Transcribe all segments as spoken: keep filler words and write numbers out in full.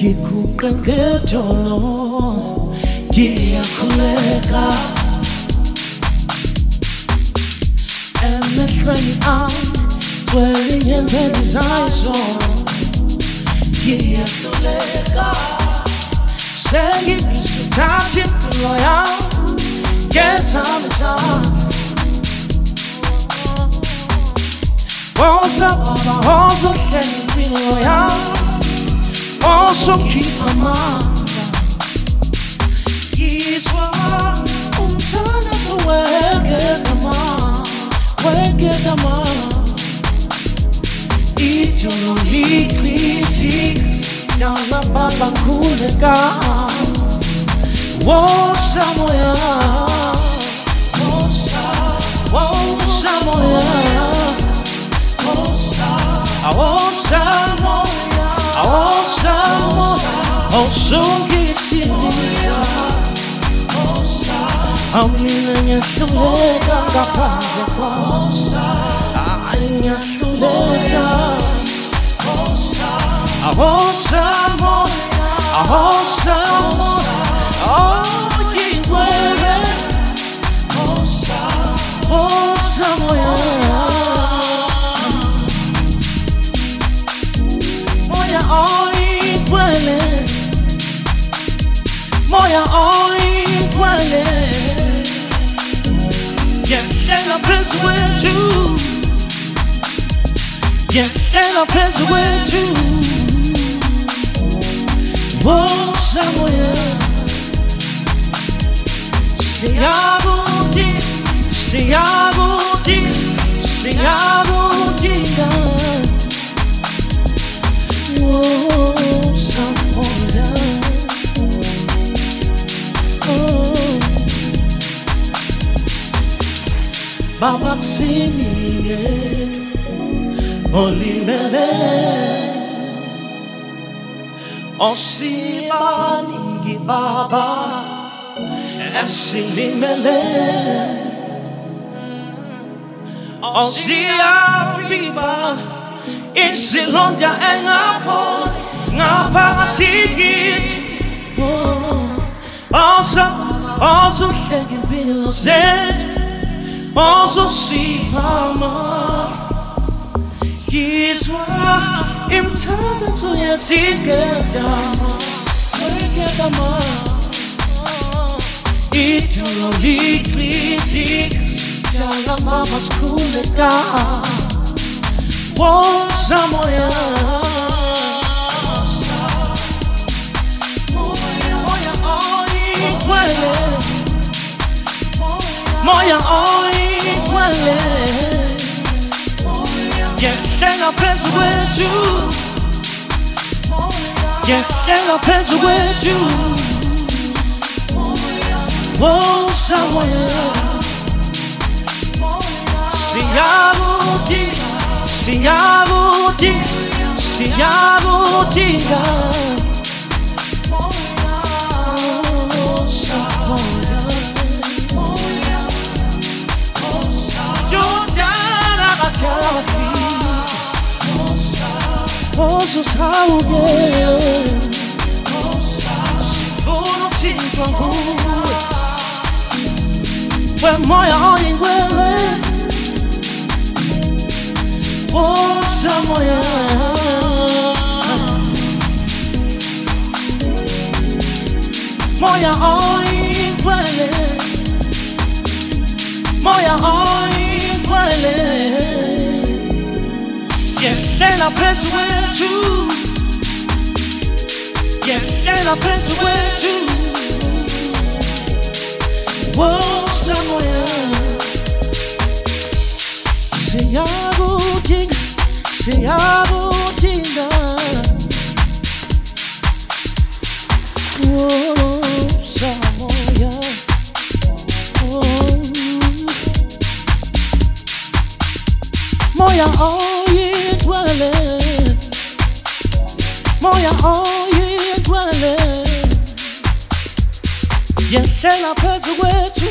ngikukengejolo ngiyakhuleka emehlweni ami gcwele impela izayizolo ngiyakhuleka sengibisuthatha impilo yami ngezami zami woza baba woza uhlela impilo yami ozokhipha amandla yizwa umthandazo wegedama wegedama ijolo liqhizika yalababa khuleka woza moya woza woza moya woza woza moya woza moya ozungisiza woza amina nyahluleka ngaphandle woza nyahluleka woza woza moya woza moya oh yingwele woza woza moya moya oh yingwele moya oh yingwele yeah and I'm present with you yeah and I'm present with you woza moya Siyabuti, siyabuti, siyabuti, woza moya, oh. Baba kusini olimele, osibani baba. Esilimele Oziabiba Isilondia engapoli Ngapatikit Ozo Ozo Legin Bilozet Ozo Sipama Yizwa Imtada Zuya Zigedama Zigedama Ijolo liqhizika yalababa khuleka woza moya moya oyigcwele moya oyigcwele yehlela phezu kwethu yehlela phezu kwethu woza moya siyabuti siyabuti siyabuti woza moya Jordana bakhafi woza sawuke sifuna ukuthintwa nguwe Moya oyingwele woza moya moya oyingwele moya oyingwele yehlela phezu kwethu yehlela phezu kwethu woza moya siyabuti siyabuti woza moya moya oyigcwele moya oyigcwele yehlela phezu kwethu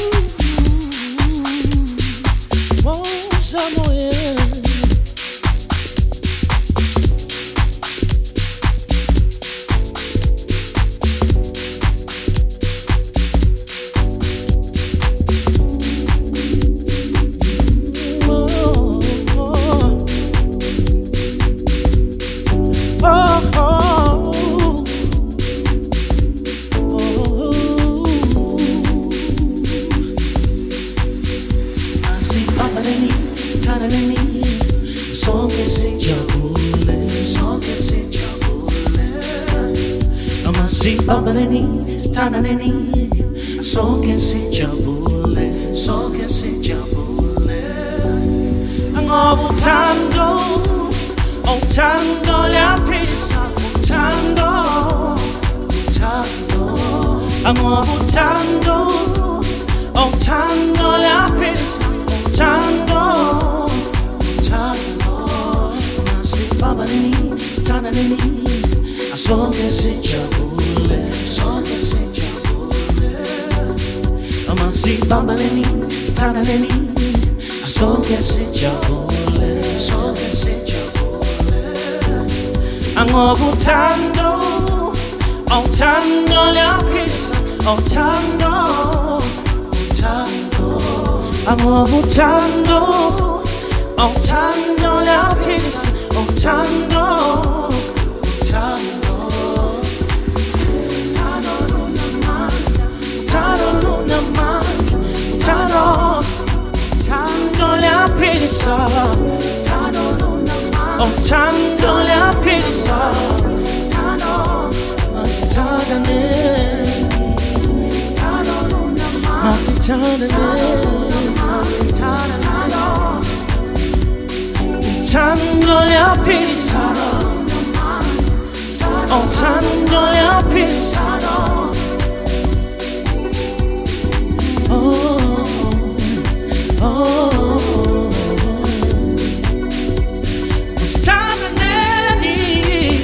woza moya sijabule, so che sijabule. Ama si babaleni, stananeni, so che sijabule, so che sijabule. Ango butando, butando la prisa, butando, butando. Ango butando, butando la prisa, butando, butando. Ma si babaleni, stananeni, so che sijabule, so che sijabule. Ma si babaleni, stananeni, so che sijabule, so che sijabule. Ango butando, butando la prisa, butando, butando. Ango butando, butando la prisa, butando, butando. Butando luna manca, butando, butando la prisa, butando luna manca, butando la prisa, butando, masitana ne, butando luna manca, masitana ne, masitana ne, butando la prisa, butando la prisa. Oh, oh, oh. It's time to nanny.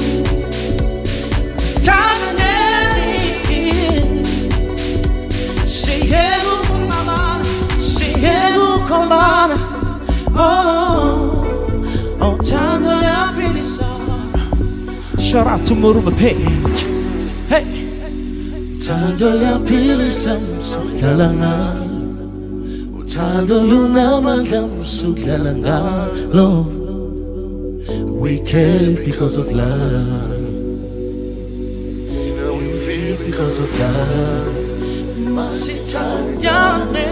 It's time to nanny. Say hello, mama. Say hello, come on. Oh, oh, time to la pizza. Shout out to Muruma Page. Hey. Utando la pizza. Galangan, utando luna mandamusu galangan, Lord, we care because of love. You know we feel because of love. Masitanyane,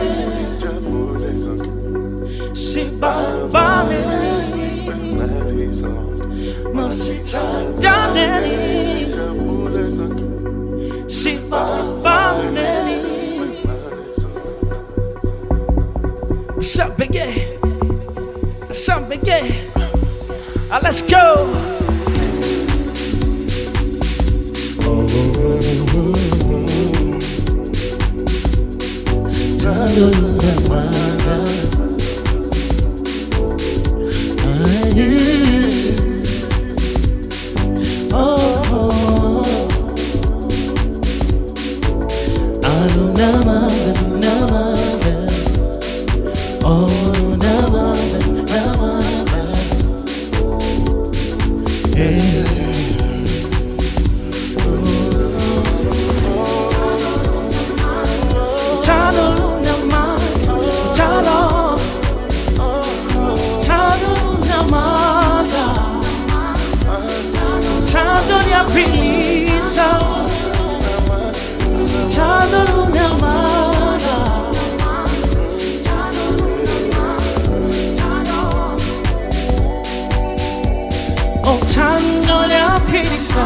si babane, masitanyane, si babane. What's up, big yeah? What's up, big yeah? Ah, let's go. Oh, oh, oh, oh, never, never, yeah. Tano luna mata, tano, tano luna mata, tano di aprisa, tano luna mata. Butando la pizza,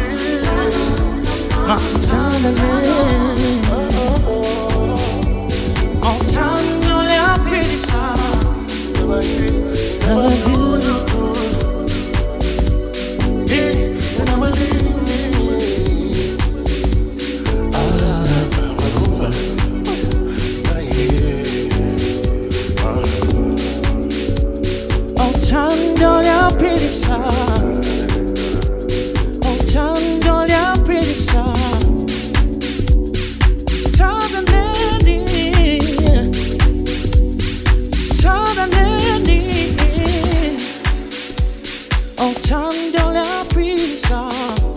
masitana ne. Butando la pizza, butando la pizza. Butando la prisa, stata neni, stata neni. Butando la prisa,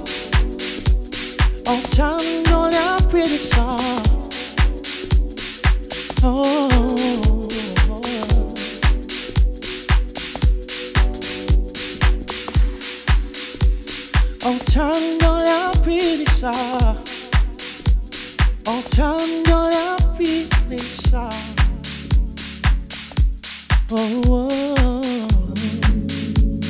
butando la prisa. Oh. Butando la prisa, butando la prisa. Oh, oh, oh.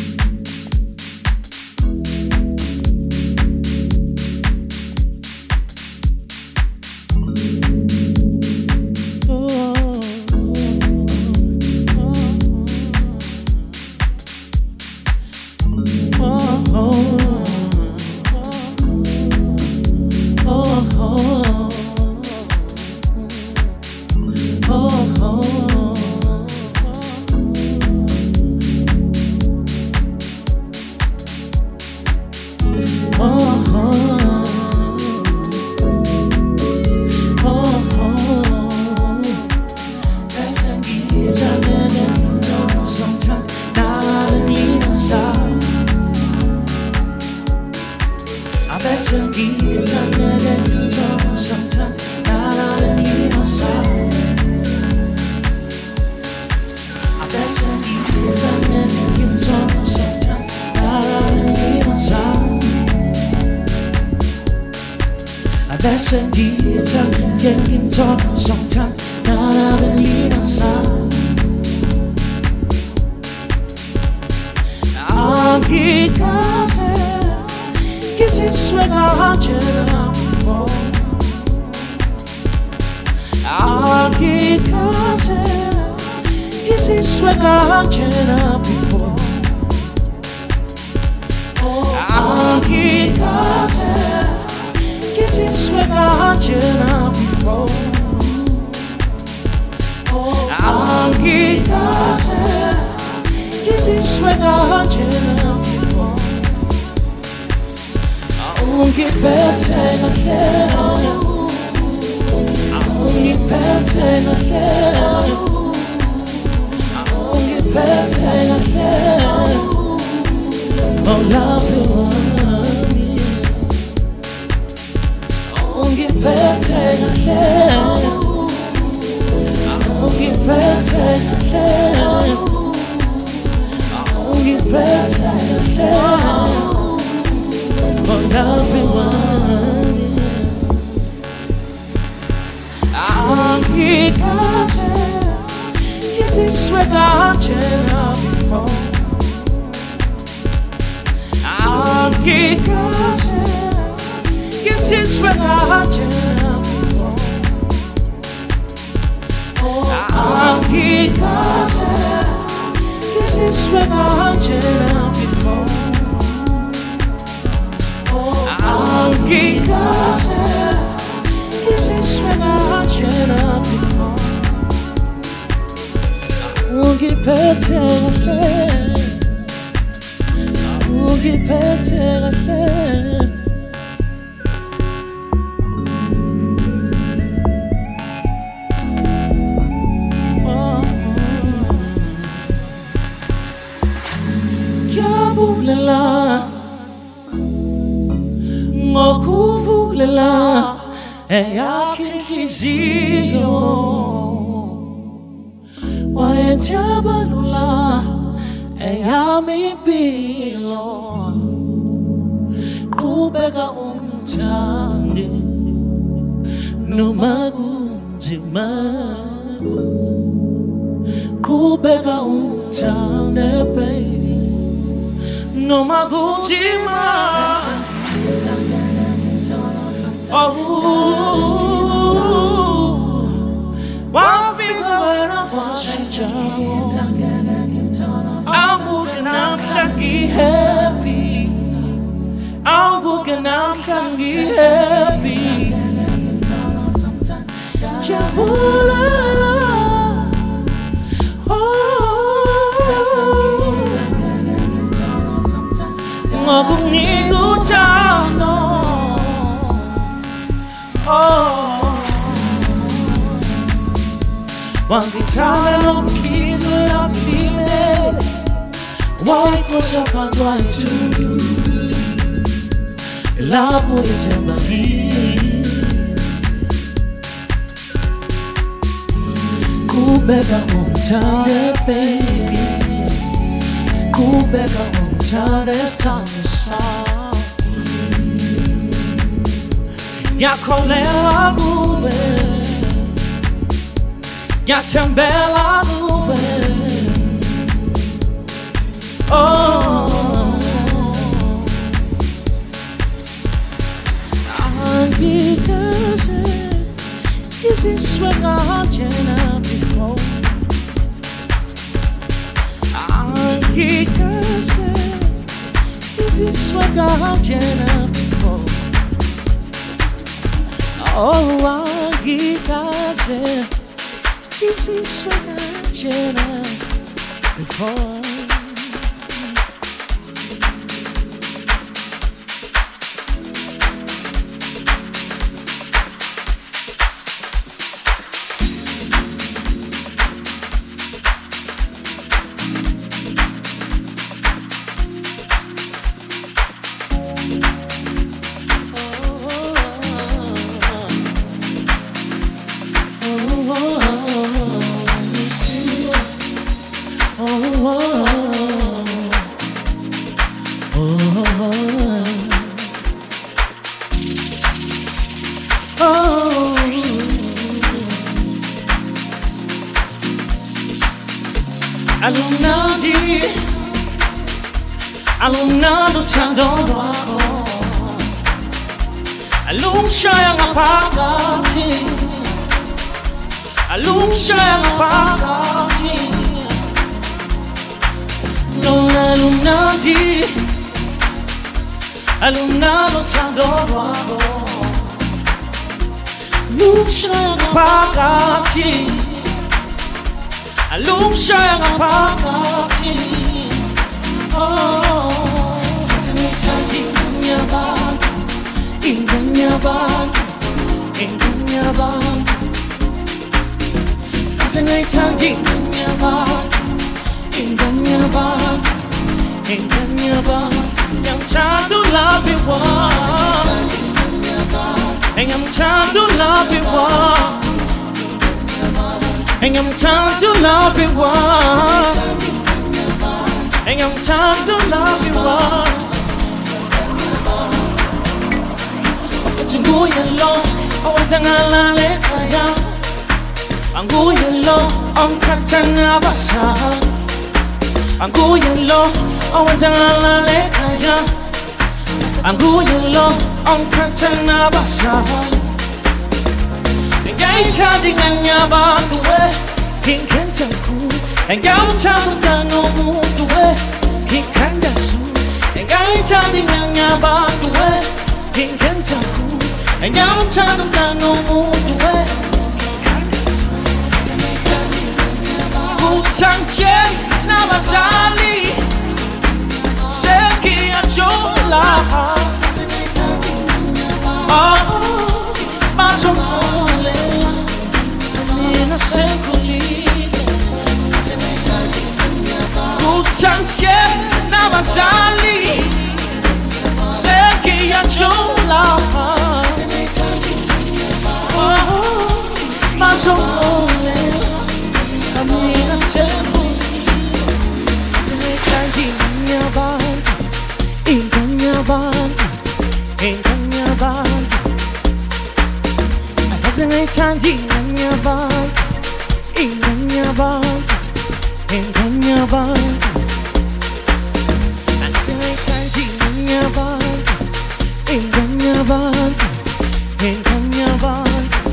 Yatembela nube. Oh, angikaze izisweka njena before. Angikaze izisweka njena before. Oh, angikaze izisweka njena before. alumnado 찾아와고 알룸샤양 아파가지 알룸샤양 아파가지 넌 알umnadi alumnado 찾아와고 알룸샤양 아파가지 알룸샤양 아파가지 세상에 찾은 방 인간야 방 인간야 방 세상에 찾은 방 인간야 방 인간야 방 양차도 라비와 양차도 라비와 양차도 라비와 and I'm trying to love you all. 친구 yellow, 어장아 레카야. 안구 yellow, 엉카창아 바사. 안구 yellow, 어장아 레카야. 안구 yellow, 엉카창아 바사. 내가 이 차딩하냐 봐도왜 긴 괜찮고. 내가 참다 너무 왜 기간다수 내가 자딩하냐 봐도 왜 괜찮고 내가 참다 너무 왜 무창게 나만 살리 새끼야 졸라 아 마som 몰래 니나 생굴리 무창게 나만 살리 새끼야 졸라 마som 몰래 아미가 세고 인간야 반 인간야 반 인간야 반 나중에 인간야 반 인간야 반 인간야 반 나중에 인간야 반 인간야 반 인간야 반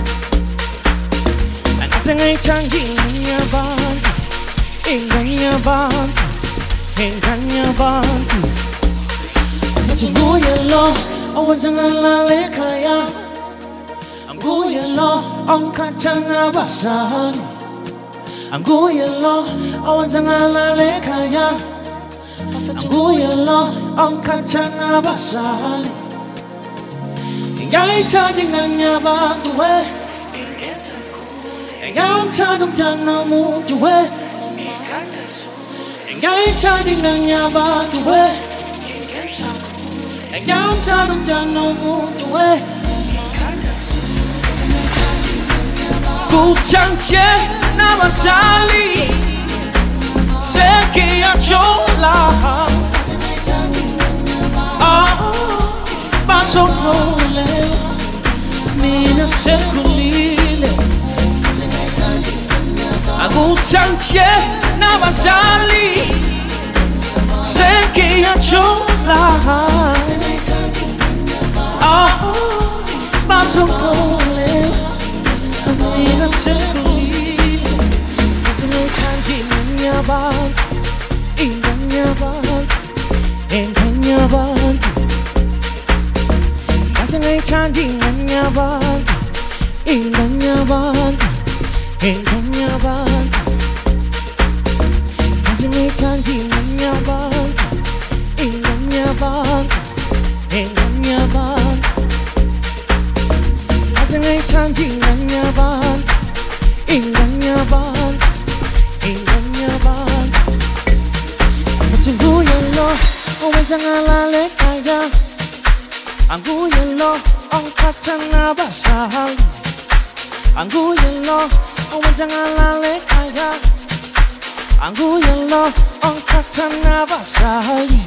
나중에 인간야 반 인간야 반 인간야 반 친구 yellow 어원장아 레카야 안구 yellow 엉카창아 바사리 안구 yellow 어원장아 레카야 안구 yellow 엉카창아 바사리 야이 차딩하냐 봐도 왜 내가 차동자 너무 좋아 내가 차딩하냐 봐도 왜 내가 차동자 너무 좋아 구창제 나만 살리 새끼야 졸라 아 마som 몰래 니나 생굴리래 구창제 나만 살리 새끼야 졸라 아 마som 몰래 니나 생굴리래 가슴에 찬 인간야 반 인간야 반 인간야 반 가슴에 찬 인간야 반 인간야 반 인간야 반 가슴에 찬 인간야 반 인간야 반 인간야 반 가슴에 찬 인간야 반 인간야 반 인간야 반 친구 yellow 어원장아 레카야 안구 yellow 엉카창아 바사 안구 yellow 어원장아 레카야 안구 yellow 엉카창아 바사리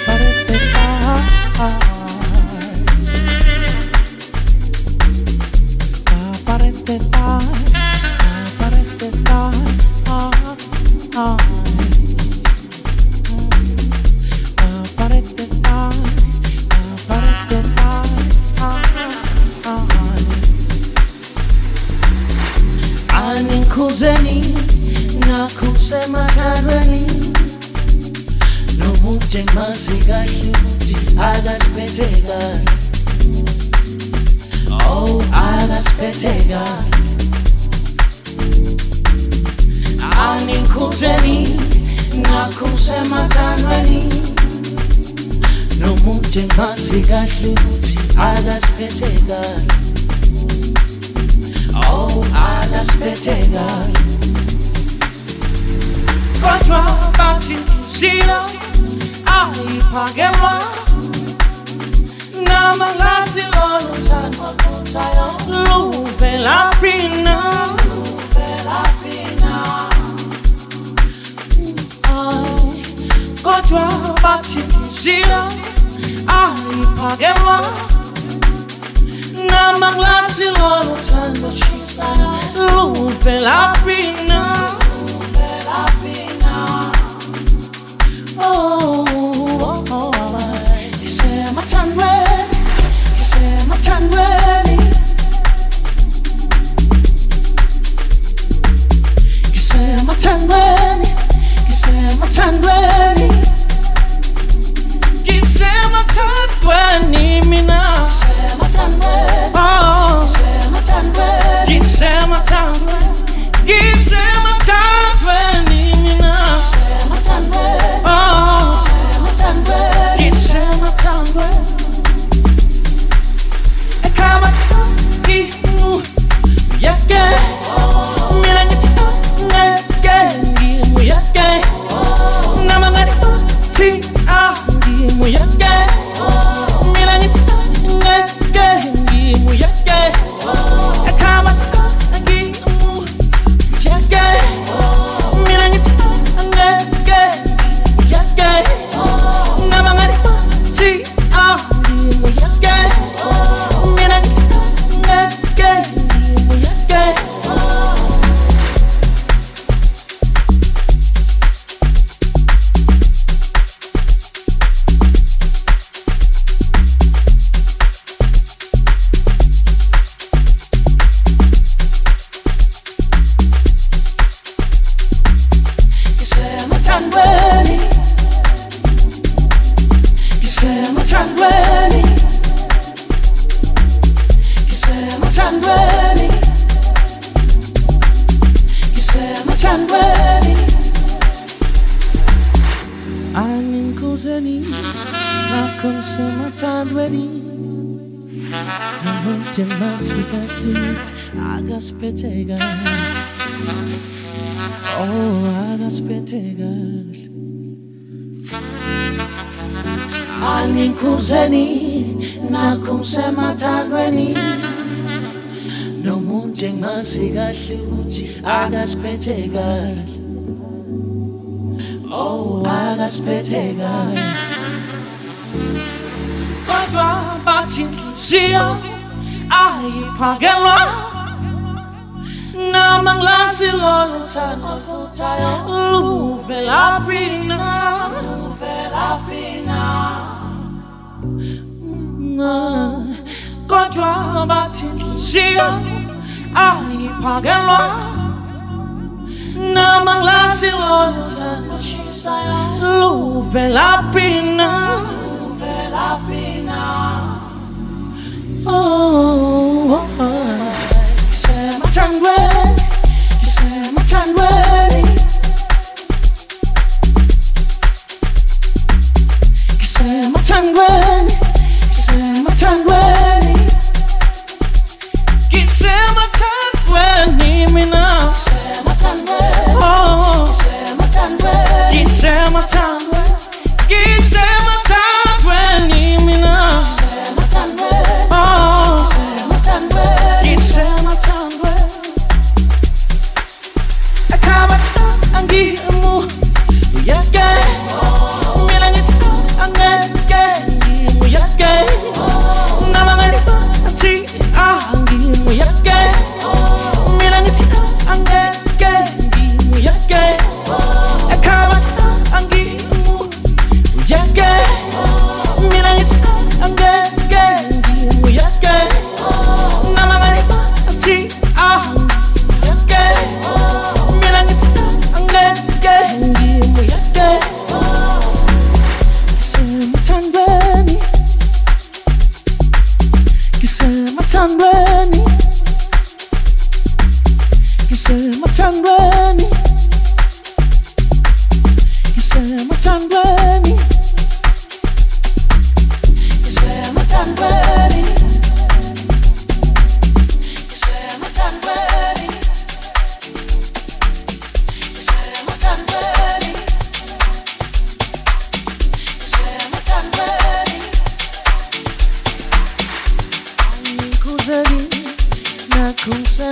Gisema Tangwe, Gisema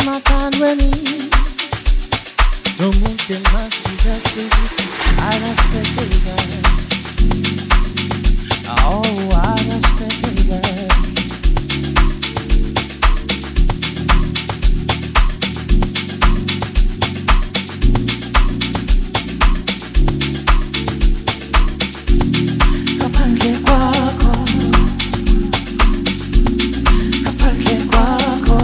mathandweni nomuntu emasizahleli akaspetheka oh akaspetheka kaphandle kwakho kaphandle kwakho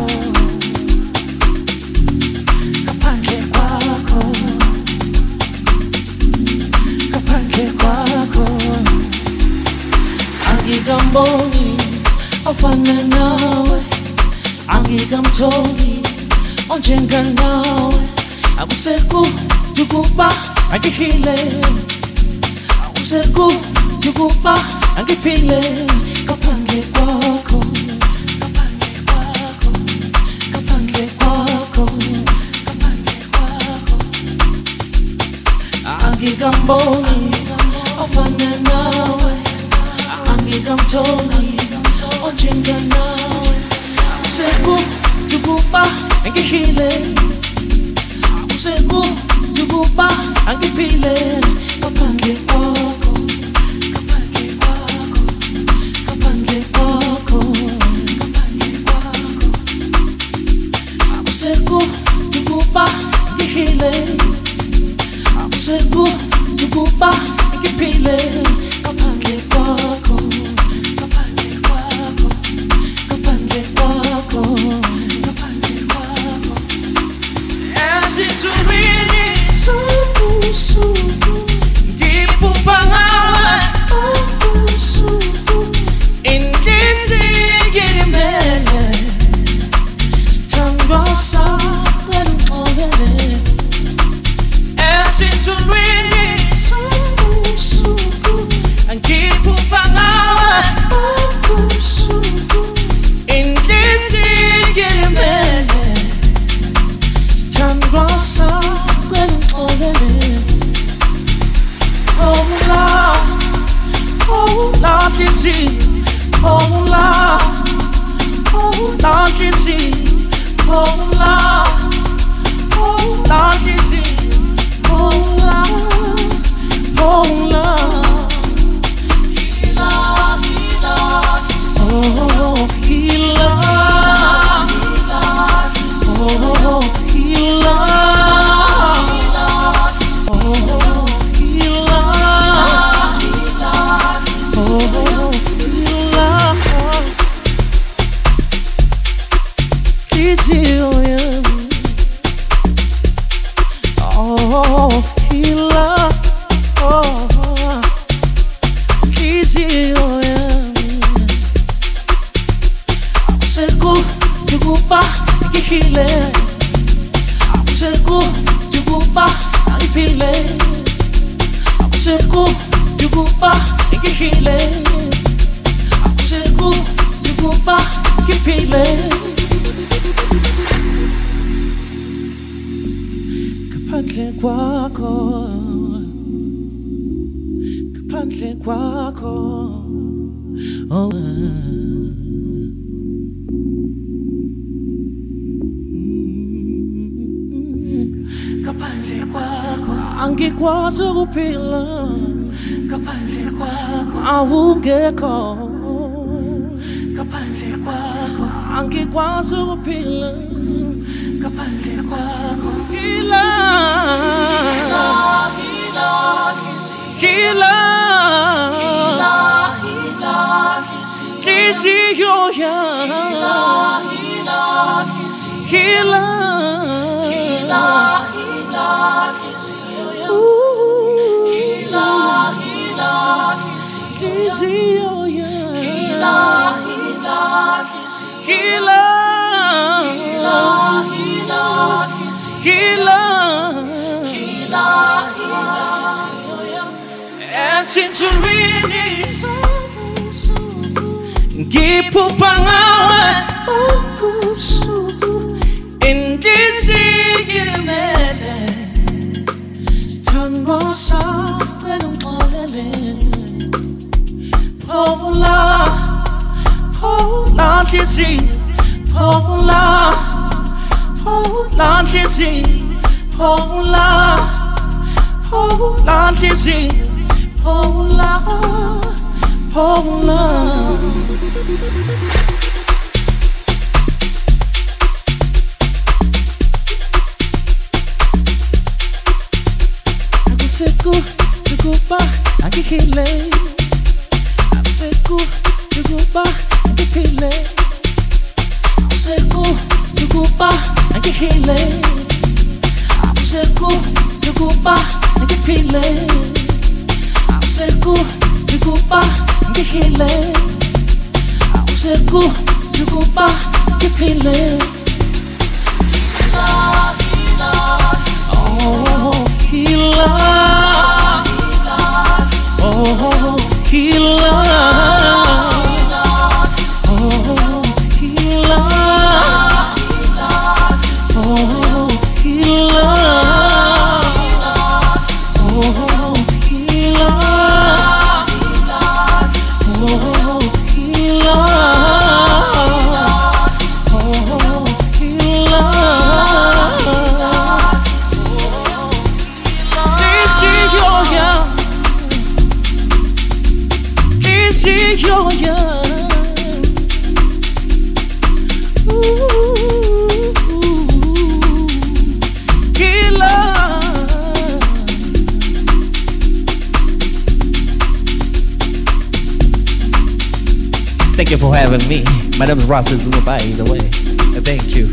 kaphandle kwakho kaphandle kwakho angikamboni ofana nawe angikamtholi onjenganawe akusekujukuba angihile akusekujukuba angiphile kaphandle kwakho kaphandle kwakho kaphandle kwakho kaphandle kwakho angikamboni ofana nawe angikamtholi onjenganawe akusekujukuba angihile akusekujukuba angiphile kaphandle kwakho kaphandle kwakho kaphandle kwakho kaphandle kwakho akusekujukuba angihile akusekujukuba angiphile kaphandle kwakho kaphandle kwakho kaphandle kwakho kaphandle kwakho esithubini suku suku ngiphupa ngawe usuku indizigimele sithandwa saqala uxolele esithubini suku suku ngiphupa ngawe usuku indizigimele sithandwa saqala uxolele oh Lord, oh Lord, you see, oh Lord, oh Lord, you see, oh Lord, oh Lord, you see, oh Lord, oh Lord, healer, healer, oh healer, oh healer. Kaphandle kwakho kaphandle kwakho oh kaphandle kwakho angikwazi ukuphila kaphandle kwakho awungekho kaphandle kwakho angikwazi ukuphila kaphandle kwakho hila hila hila hila hila kisiyo ya hila hila hila hila hila kisiyo ya hila hila kisiyo ya hila hila hila hila hila hila hila hila esinturini ngiphupa ngawe usuku indizigimele sithandwa saqala uxolele Paula Paula dizzy Paula Polar disease, polar, polar disease, polar, polar. Seku, cukupa, anche che lei. Seku, cukupa, anche che lei. Seku, cukupa, anche che lei. Seku, cukupa, anche che lei. Seku, cukupa, anche che lei. Seku, cukupa, anche che lei. Oh, healer, oh, healer, oh, healer, oh, healer, oh, healer, oh, healer, oh, healer. This is your young. Ooh, healer. Thank you for having me. My name is Rasta Zuma, by the way. Thank you.